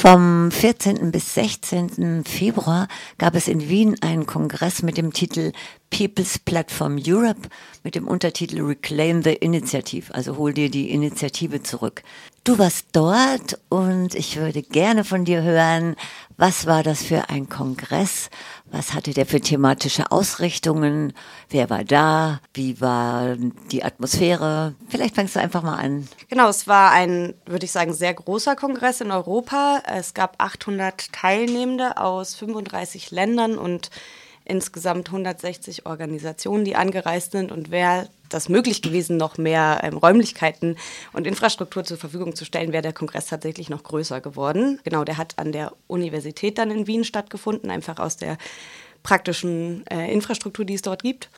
Vom 14. bis 16. Februar gab es in Wien einen Kongress mit dem Titel People's Platform Europe mit dem Untertitel Reclaim the Initiative, also hol dir die Initiative zurück. Du warst dort und ich würde gerne von dir hören, was war das für ein Kongress? Was hatte der für thematische Ausrichtungen? Wer war da? Wie war die Atmosphäre? Vielleicht fängst du einfach mal an. Genau, es war ein, würde ich sagen, sehr großer Kongress in Europa. Es gab 800 Teilnehmende aus 35 Ländern und insgesamt 160 Organisationen, die angereist sind. Und wäre das möglich gewesen, noch mehr Räumlichkeiten und Infrastruktur zur Verfügung zu stellen, wäre der Kongress tatsächlich noch größer geworden. Genau, der hat an der Universität dann in Wien stattgefunden, einfach aus der praktischen Infrastruktur, die es dort gibt.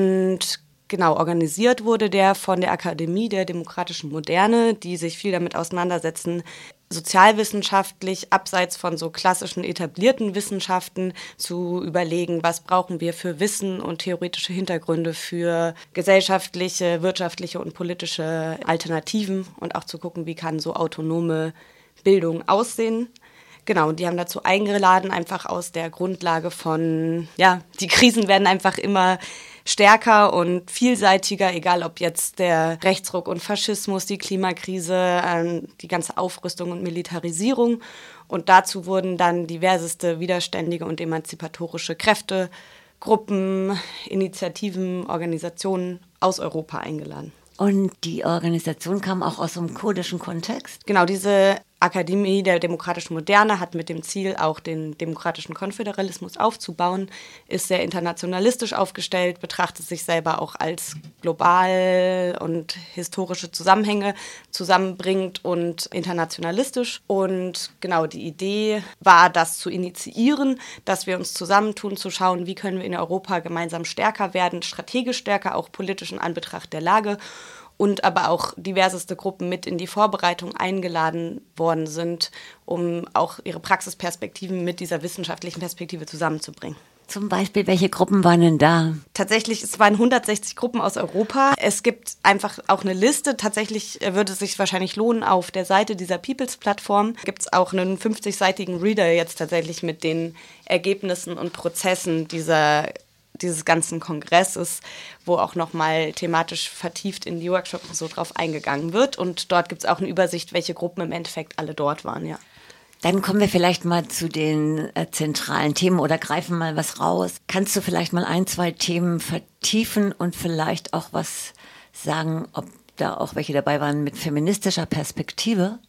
Und genau, organisiert wurde der von der Akademie der demokratischen Moderne, die sich viel damit auseinandersetzen, sozialwissenschaftlich, abseits von so klassischen etablierten Wissenschaften, zu überlegen, was brauchen wir für Wissen und theoretische Hintergründe für gesellschaftliche, wirtschaftliche und politische Alternativen und auch zu gucken, wie kann so autonome Bildung aussehen. Genau, und die haben dazu eingeladen, einfach aus der Grundlage von, ja, die Krisen werden einfach immer stärker und vielseitiger, egal ob jetzt der Rechtsruck und Faschismus, die Klimakrise, die ganze Aufrüstung und Militarisierung. Und dazu wurden dann diverseste widerständige und emanzipatorische Kräfte, Gruppen, Initiativen, Organisationen aus Europa eingeladen. Und die Organisation kam auch aus einem kurdischen Kontext? Genau, diese Akademie der demokratischen Moderne hat mit dem Ziel, auch den demokratischen Konföderalismus aufzubauen, ist sehr internationalistisch aufgestellt, betrachtet sich selber auch als global und historische Zusammenhänge zusammenbringt und internationalistisch. Und genau, die Idee war, das zu initiieren, dass wir uns zusammentun, zu schauen, wie können wir in Europa gemeinsam stärker werden, strategisch stärker, auch politisch in Anbetracht der Lage. Und aber auch diverseste Gruppen mit in die Vorbereitung eingeladen worden sind, um auch ihre Praxisperspektiven mit dieser wissenschaftlichen Perspektive zusammenzubringen. Zum Beispiel, welche Gruppen waren denn da? Tatsächlich, es waren 160 Gruppen aus Europa. Es gibt einfach auch eine Liste. Tatsächlich würde es sich wahrscheinlich lohnen, auf der Seite dieser People's-Plattform gibt es auch einen 50-seitigen Reader jetzt tatsächlich mit den Ergebnissen und Prozessen dieses ganzen Kongresses, wo auch nochmal thematisch vertieft in die Workshops so drauf eingegangen wird. Und dort gibt es auch eine Übersicht, welche Gruppen im Endeffekt alle dort waren, ja. Dann kommen wir vielleicht mal zu den zentralen Themen oder greifen mal was raus. Kannst du vielleicht mal 1, 2 Themen vertiefen und vielleicht auch was sagen, ob da auch welche dabei waren mit feministischer Perspektive?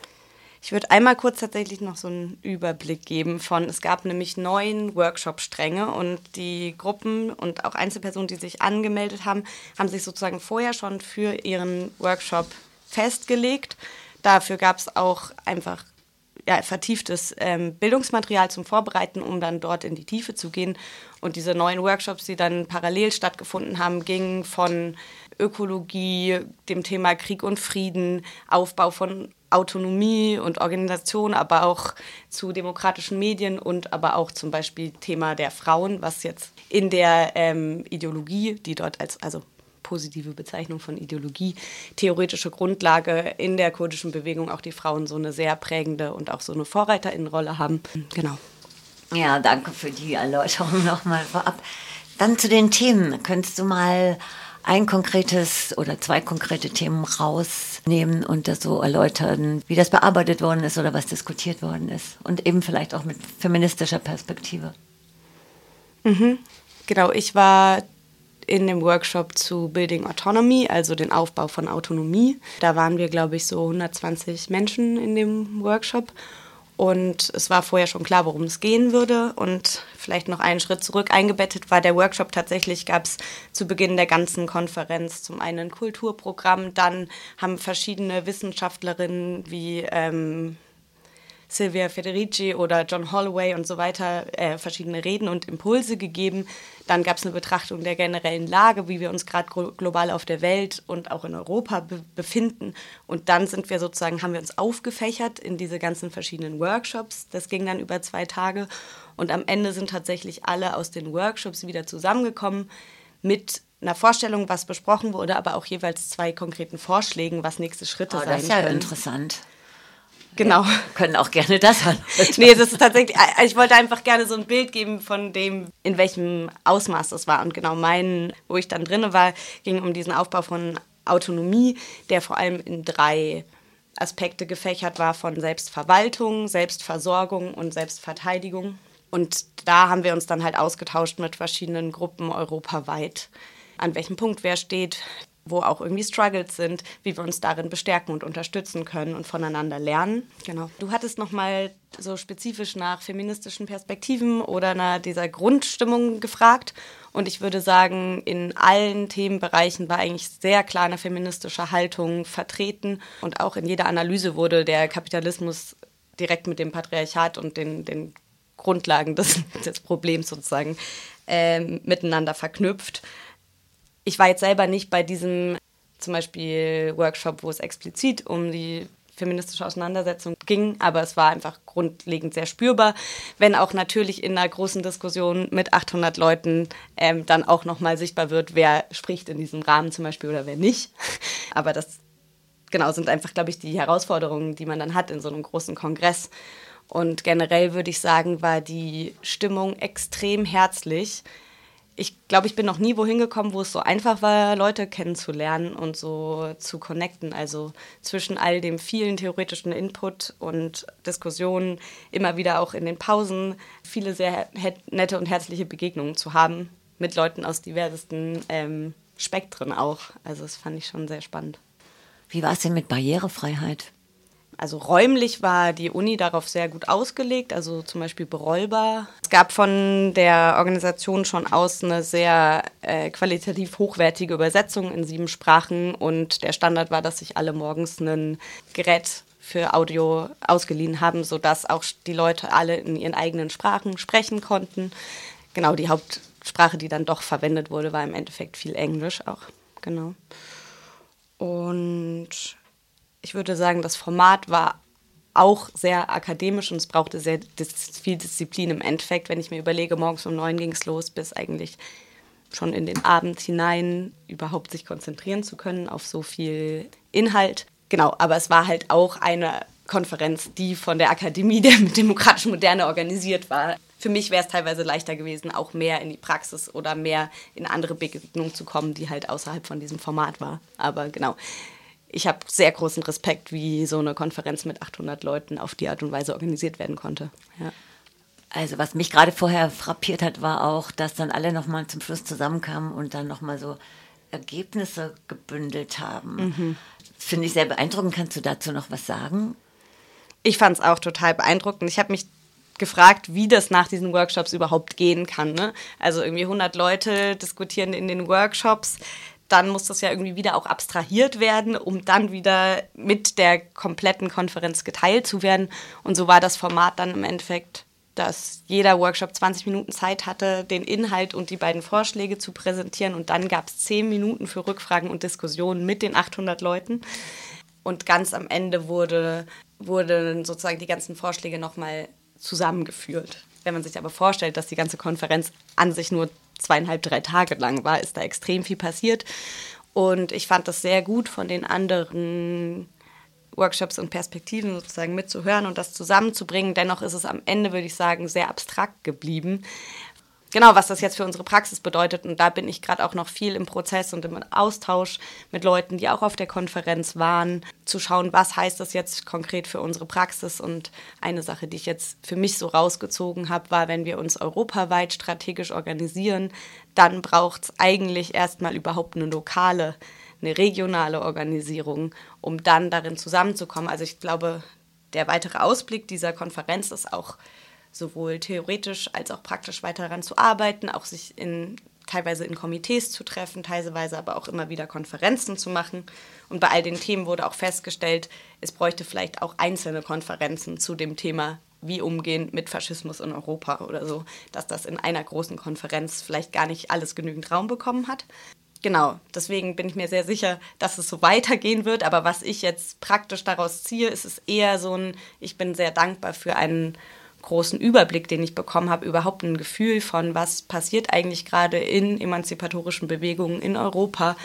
Ich würde einmal kurz tatsächlich noch so einen Überblick geben es gab nämlich 9 Workshop-Stränge und die Gruppen und auch Einzelpersonen, die sich angemeldet haben, haben sich sozusagen vorher schon für ihren Workshop festgelegt. Dafür gab es auch einfach vertieftes Bildungsmaterial zum Vorbereiten, um dann dort in die Tiefe zu gehen. Und diese 9 Workshops, die dann parallel stattgefunden haben, gingen von Ökologie, dem Thema Krieg und Frieden, Aufbau von Autonomie und Organisation, aber auch zu demokratischen Medien und aber auch zum Beispiel Thema der Frauen, was jetzt in der Ideologie, die dort also positive Bezeichnung von Ideologie, theoretische Grundlage in der kurdischen Bewegung auch die Frauen so eine sehr prägende und auch so eine Vorreiterinnenrolle haben. Genau. Ja, danke für die Erläuterung nochmal vorab. Dann zu den Themen. Könntest du mal ein konkretes oder 2 konkrete Themen rausnehmen und das so erläutern, wie das bearbeitet worden ist oder was diskutiert worden ist? Und eben vielleicht auch mit feministischer Perspektive. Mhm. Genau, ich war in dem Workshop zu Building Autonomy, also den Aufbau von Autonomie. Da waren wir, glaube ich, so 120 Menschen in dem Workshop. Und es war vorher schon klar, worum es gehen würde. Und vielleicht noch einen Schritt zurück eingebettet war der Workshop. Tatsächlich gab es zu Beginn der ganzen Konferenz zum einen ein Kulturprogramm. Dann haben verschiedene Wissenschaftlerinnen wie Silvia Federici oder John Holloway und so weiter verschiedene Reden und Impulse gegeben. Dann gab es eine Betrachtung der generellen Lage, wie wir uns gerade global auf der Welt und auch in Europa befinden. Und dann haben wir uns aufgefächert in diese ganzen verschiedenen Workshops. Das ging dann über 2 Tage. Und am Ende sind tatsächlich alle aus den Workshops wieder zusammengekommen mit einer Vorstellung, was besprochen wurde, aber auch jeweils 2 konkreten Vorschlägen, was nächste Schritte sein können. Das ist ja interessant. Genau. Wir können auch gerne das hören. Nee, das ist tatsächlich, ich wollte einfach gerne so ein Bild geben von dem, in welchem Ausmaß das war. Und genau wo ich dann drin war, ging um diesen Aufbau von Autonomie, der vor allem in 3 Aspekte gefächert war, von Selbstverwaltung, Selbstversorgung und Selbstverteidigung. Und da haben wir uns dann halt ausgetauscht mit verschiedenen Gruppen europaweit, an welchem Punkt wer steht, wo auch irgendwie Struggles sind, wie wir uns darin bestärken und unterstützen können und voneinander lernen. Genau. Du hattest nochmal so spezifisch nach feministischen Perspektiven oder nach dieser Grundstimmung gefragt. Und ich würde sagen, in allen Themenbereichen war eigentlich sehr klar eine feministische Haltung vertreten. Und auch in jeder Analyse wurde der Kapitalismus direkt mit dem Patriarchat und den Grundlagen des Problems sozusagen miteinander verknüpft. Ich war jetzt selber nicht bei diesem zum Beispiel Workshop, wo es explizit um die feministische Auseinandersetzung ging, aber es war einfach grundlegend sehr spürbar, wenn auch natürlich in einer großen Diskussion mit 800 Leuten dann auch nochmal sichtbar wird, wer spricht in diesem Rahmen zum Beispiel oder wer nicht. Aber das sind einfach, glaube ich, die Herausforderungen, die man dann hat in so einem großen Kongress. Und generell würde ich sagen, war die Stimmung extrem herzlich. Ich glaube, ich bin noch nie wohin gekommen, wo es so einfach war, Leute kennenzulernen und so zu connecten. Also zwischen all dem vielen theoretischen Input und Diskussionen, immer wieder auch in den Pausen, viele sehr nette und herzliche Begegnungen zu haben mit Leuten aus diversesten Spektren auch. Also das fand ich schon sehr spannend. Wie war es denn mit Barrierefreiheit? Also räumlich war die Uni darauf sehr gut ausgelegt, also zum Beispiel berollbar. Es gab von der Organisation schon aus eine sehr qualitativ hochwertige Übersetzung in 7 Sprachen und der Standard war, dass sich alle morgens ein Gerät für Audio ausgeliehen haben, sodass auch die Leute alle in ihren eigenen Sprachen sprechen konnten. Genau, die Hauptsprache, die dann doch verwendet wurde, war im Endeffekt viel Englisch auch. Genau. Und ich würde sagen, das Format war auch sehr akademisch und es brauchte sehr viel Disziplin im Endeffekt. Wenn ich mir überlege, morgens um 9 ging es los, bis eigentlich schon in den Abend hinein überhaupt sich konzentrieren zu können auf so viel Inhalt. Genau, aber es war halt auch eine Konferenz, die von der Akademie der demokratischen Moderne organisiert war. Für mich wäre es teilweise leichter gewesen, auch mehr in die Praxis oder mehr in andere Begegnungen zu kommen, die halt außerhalb von diesem Format war. Aber genau. Ich habe sehr großen Respekt, wie so eine Konferenz mit 800 Leuten auf die Art und Weise organisiert werden konnte. Ja. Also was mich gerade vorher frappiert hat, war auch, dass dann alle nochmal zum Schluss zusammenkamen und dann nochmal so Ergebnisse gebündelt haben. Mhm. Das finde ich sehr beeindruckend. Kannst du dazu noch was sagen? Ich fand es auch total beeindruckend. Ich habe mich gefragt, wie das nach diesen Workshops überhaupt gehen kann. Ne? Also irgendwie 100 Leute diskutieren in den Workshops. Dann muss das ja irgendwie wieder auch abstrahiert werden, um dann wieder mit der kompletten Konferenz geteilt zu werden. Und so war das Format dann im Endeffekt, dass jeder Workshop 20 Minuten Zeit hatte, den Inhalt und die beiden Vorschläge zu präsentieren. Und dann gab es 10 Minuten für Rückfragen und Diskussionen mit den 800 Leuten. Und ganz am Ende wurden sozusagen die ganzen Vorschläge nochmal zusammengeführt. Wenn man sich aber vorstellt, dass die ganze Konferenz an sich nur 2,5, 3 Tage lang war, ist da extrem viel passiert. Und ich fand das sehr gut, von den anderen Workshops und Perspektiven sozusagen mitzuhören und das zusammenzubringen. Dennoch ist es am Ende, würde ich sagen, sehr abstrakt geblieben. Genau, was das jetzt für unsere Praxis bedeutet. Und da bin ich gerade auch noch viel im Prozess und im Austausch mit Leuten, die auch auf der Konferenz waren, zu schauen, was heißt das jetzt konkret für unsere Praxis. Und eine Sache, die ich jetzt für mich so rausgezogen habe, war, wenn wir uns europaweit strategisch organisieren, dann braucht es eigentlich erstmal überhaupt eine regionale Organisierung, um dann darin zusammenzukommen. Also ich glaube, der weitere Ausblick dieser Konferenz ist auch sowohl theoretisch als auch praktisch weiter daran zu arbeiten, auch sich teilweise in Komitees zu treffen, teilweise aber auch immer wieder Konferenzen zu machen. Und bei all den Themen wurde auch festgestellt, es bräuchte vielleicht auch einzelne Konferenzen zu dem Thema, wie umgehen mit Faschismus in Europa oder so, dass das in einer großen Konferenz vielleicht gar nicht alles genügend Raum bekommen hat. Genau, deswegen bin ich mir sehr sicher, dass es so weitergehen wird. Aber was ich jetzt praktisch daraus ziehe, ist es eher ich bin sehr dankbar für einen großen Überblick, den ich bekommen habe, überhaupt ein Gefühl von, was passiert eigentlich gerade in emanzipatorischen Bewegungen in Europa,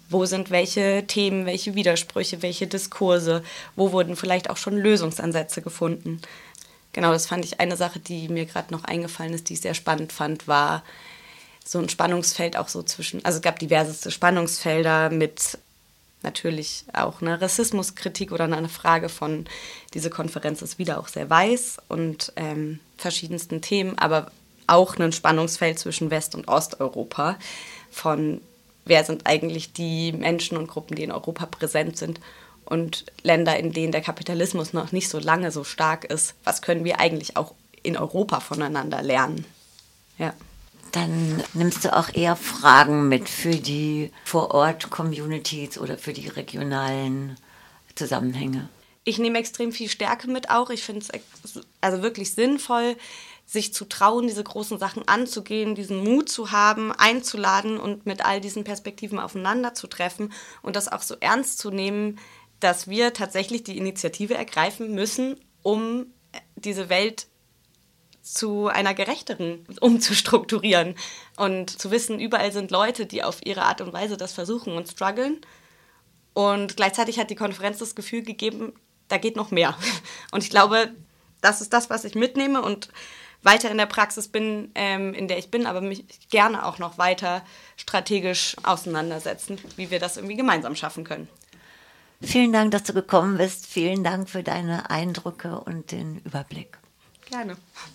Wo sind welche Themen, welche Widersprüche, welche Diskurse? Wo wurden vielleicht auch schon Lösungsansätze gefunden? Genau, das fand ich eine Sache, die mir gerade noch eingefallen ist, die ich sehr spannend fand, war so ein Spannungsfeld auch so zwischen, also es gab diverseste Spannungsfelder mit natürlich auch eine Rassismuskritik oder eine Frage von, diese Konferenz ist wieder auch sehr weiß und verschiedensten Themen, aber auch ein Spannungsfeld zwischen West- und Osteuropa von, wer sind eigentlich die Menschen und Gruppen, die in Europa präsent sind und Länder, in denen der Kapitalismus noch nicht so lange so stark ist. Was können wir eigentlich auch in Europa voneinander lernen? Ja. Dann nimmst du auch eher Fragen mit für die Vor-Ort-Communities oder für die regionalen Zusammenhänge. Ich nehme extrem viel Stärke mit auch. Ich finde es also wirklich sinnvoll, sich zu trauen, diese großen Sachen anzugehen, diesen Mut zu haben, einzuladen und mit all diesen Perspektiven aufeinander zu treffen und das auch so ernst zu nehmen, dass wir tatsächlich die Initiative ergreifen müssen, um diese Welt zu einer gerechteren umzustrukturieren und zu wissen, überall sind Leute, die auf ihre Art und Weise das versuchen und strugglen. Und gleichzeitig hat die Konferenz das Gefühl gegeben, da geht noch mehr. Und ich glaube, das ist das, was ich mitnehme und weiter in der Praxis bin, in der ich bin, aber mich gerne auch noch weiter strategisch auseinandersetzen, wie wir das irgendwie gemeinsam schaffen können. Vielen Dank, dass du gekommen bist. Vielen Dank für deine Eindrücke und den Überblick. Gerne.